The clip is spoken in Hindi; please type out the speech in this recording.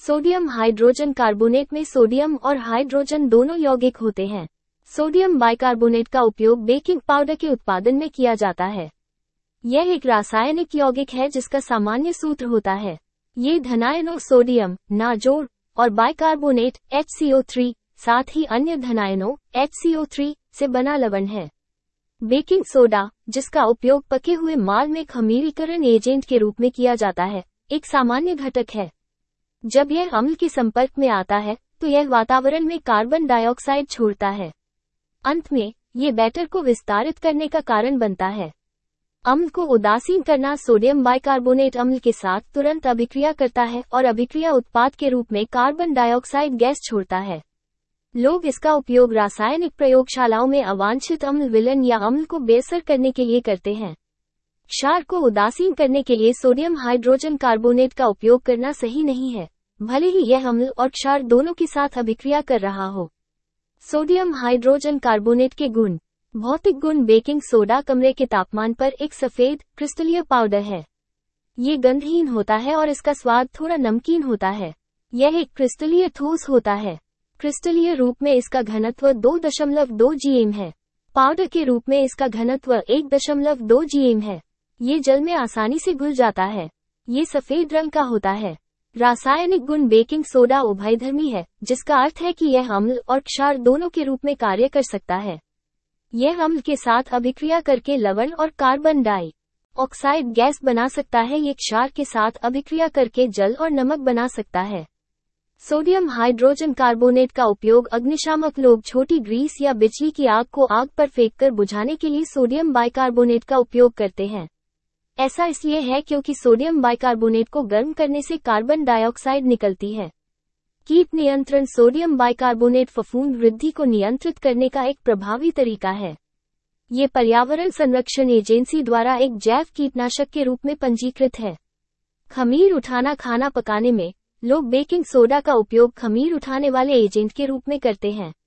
सोडियम हाइड्रोजन कार्बोनेट में सोडियम और हाइड्रोजन दोनों यौगिक होते हैं। सोडियम बाइकार्बोनेट का उपयोग बेकिंग पाउडर के उत्पादन में किया जाता है। यह एक रासायनिक यौगिक है जिसका सामान्य सूत्र होता है। ये धनायनों सोडियम, नाजोड़ और बाइकार्बोनेट HCO3, साथ ही अन्य धनायनों HCO3 से बना लवण है। बेकिंग सोडा, जिसका उपयोग पके हुए माल में खमीरीकरण एजेंट के रूप में किया जाता है, एक सामान्य घटक है। जब यह अम्ल के संपर्क में आता है तो यह वातावरण में कार्बन डाइऑक्साइड छोड़ता है। अंत में ये बैटर को विस्तारित करने का कारण बनता है। अम्ल को उदासीन करना, सोडियम बाइकार्बोनेट अम्ल के साथ तुरंत अभिक्रिया करता है और अभिक्रिया उत्पाद के रूप में कार्बन डाइऑक्साइड गैस छोड़ता है। लोग इसका उपयोग रासायनिक प्रयोगशालाओं में अवांछित अम्ल विलन या अम्ल को बेअसर करने के लिए करते हैं। क्षार को उदासीन करने के लिए सोडियम हाइड्रोजन कार्बोनेट का उपयोग करना सही नहीं है, भले ही यह अम्ल और क्षार दोनों के साथ अभिक्रिया कर रहा हो। सोडियम हाइड्रोजन कार्बोनेट के गुण। भौतिक गुण। बेकिंग सोडा कमरे के तापमान पर एक सफेद क्रिस्टलीय पाउडर है। ये गंधहीन होता है और इसका स्वाद थोड़ा नमकीन होता है। यह एक क्रिस्टलीय ठोस होता है। क्रिस्टलीय रूप में इसका घनत्व 2.2 GM है। पाउडर के रूप में इसका घनत्व 1.2 GM है। ये जल में आसानी से घुल जाता है। ये सफेद रंग का होता है। रासायनिक गुण। बेकिंग सोडा उभयधर्मी है, जिसका अर्थ है कि यह अम्ल और क्षार दोनों के रूप में कार्य कर सकता है। यह अम्ल के साथ अभिक्रिया करके लवण और कार्बन डाइऑक्साइड गैस बना सकता है। ये क्षार के साथ अभिक्रिया करके जल और नमक बना सकता है। सोडियम हाइड्रोजन कार्बोनेट का उपयोग अग्निशामक लोग छोटी ग्रीस या बिजली की आग को आग पर फेंककर बुझाने के लिए सोडियम बाइकार्बोनेट का उपयोग करते हैं। ऐसा इसलिए है क्योंकि सोडियम बाइकार्बोनेट को गर्म करने से कार्बन डाइऑक्साइड निकलती है। कीट नियंत्रण। सोडियम बाइकार्बोनेट फफूंद वृद्धि को नियंत्रित करने का एक प्रभावी तरीका है। ये पर्यावरण संरक्षण एजेंसी द्वारा एक जैव कीटनाशक के रूप में पंजीकृत है। खमीर उठाना। खाना पकाने में लोग बेकिंग सोडा का उपयोग खमीर उठाने वाले एजेंट के रूप में करते हैं।